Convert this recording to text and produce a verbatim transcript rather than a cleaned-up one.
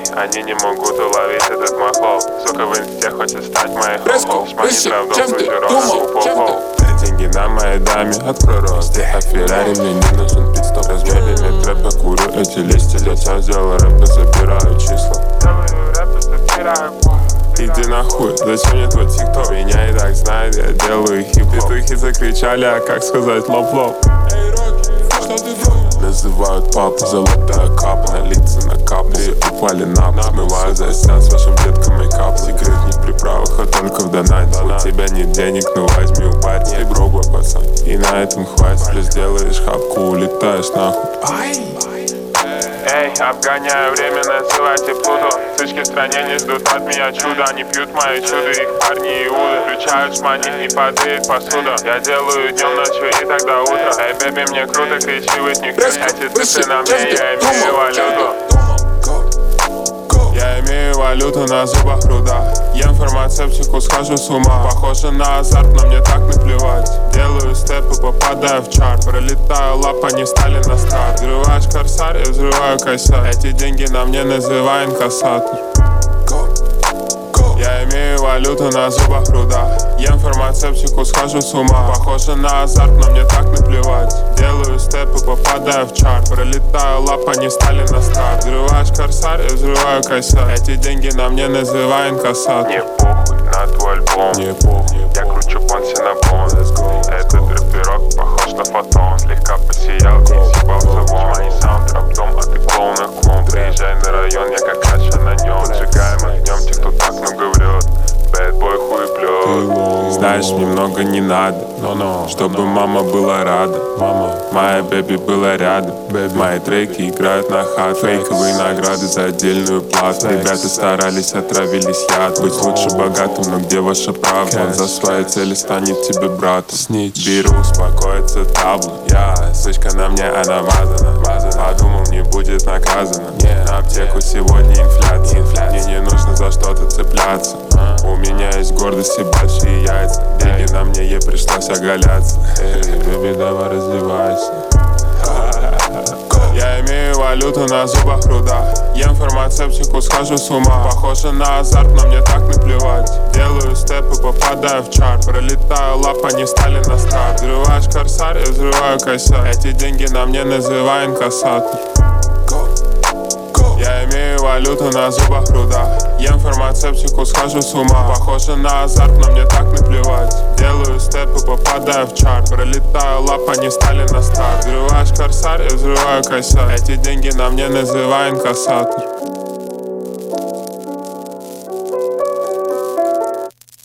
Они не могут уловить этот махол. Сука в инсте хочет стать моей хомом. Шмани травдом, фузерон, пупопол. Деньги на моей даме, открой рот. А Феррари мне не нужен пидстоп. Размерами трэпа курю эти листья. Зачем сделал рэп и забираю числа? Делаю рэп и забираю. Иди нахуй, зачем мне твой тикток? Меня и так знает, я делаю хип-хоп. Петухи закричали, а как сказать лоп-лоп? Эй, Рокки, что ты делаешь? Называют папу, золотая капа. На лица накапли, упали на пол. Смываю за сеанс вашим деткам мейкап. Секрет не в приправах, а только в донате. У тебя нет денег, ну возьми у пати. Ты грубо, пацан, и на этом хватит. Плюс делаешь хапку, улетаешь нахуй. Эй, обгоняю время, называйте Плуту. Сычки в стране не ждут от меня чуда. Они пьют мои чуды, их парни иуды. Включают шмани и падает посуда. Я делаю днем, ночью и тогда утро. Эй, бэби, мне круто, кричи Уитни Хьюстон. Эти цифры на мне, я имею валюту. Я имею валюту на зубах руда. Ем фармацевтику, схожу с ума. Похоже на азарт, но мне так наплевать. Делаю степы, попадаю в чарт. Пролетаю лапа, не стали на старт. Взрываешь корсар, я взрываю кайсар. Эти деньги на мне, называй инкассатор. Я имею валюту на зубах руда. Ем фармацевтику, схожу с ума. Похоже на азарт, но мне так наплевать. Делаю степы, попадаю в чарт. Пролетаю лапа, не стали на старт. Взрываешь корсар, я взрываю кайсар. Эти деньги на мне, называй инкассатор. Не похуй на твой альбом. Не похуй. Я кручу понси на бон. Этот рэпирок похож на фотон. Слегка посиял и съебался вон. Они саундтрап дом, а ты клоун на клон. Приезжай на район, я как кача на нем. Сжигаем огнем тех, кто так много врет. Бэдбой хуеплет. Знаешь, мне много не надо, no, no. Чтобы мама была рада. Мама, моя бэби была рядом. Baby. Мои треки играют на хат. Фейковые награды за отдельную плату. Ребята старались, отравились яд. Быть лучше богатым, но где ваша правда? Он за свои цели станет тебе братом. Снич. Беру, успокоится табло. Я, сучка на мне, она мазана. Подумал, не будет наказана. На аптеку сегодня инфляция. Мне не нужно за что-то цепляться. У меня есть гордость и большие яйца. Деньги на мне, ей пришлось оголяться. Эй, бэби, давай развивайся. Я имею валюту на зубах руда. Ем фармацевтику, схожу с ума. Похоже на азарт, но мне так наплевать. Делаю степы, попадаю в чарт. Пролетаю лапа, не стали на старт. Взрываешь корсар, я взрываю кайсар. Эти деньги на мне, называй инкассатор. Я имею валюту на зубах руда. Ем фармацевтику, схожу с ума. Похоже на азарт, но мне так наплевать. Делаю степы, попадаю в чарт. Пролетаю лапа, не стали на старт. Взрываешь корсар, я взрываю кайсар. Эти деньги на мне, называй инкассатор.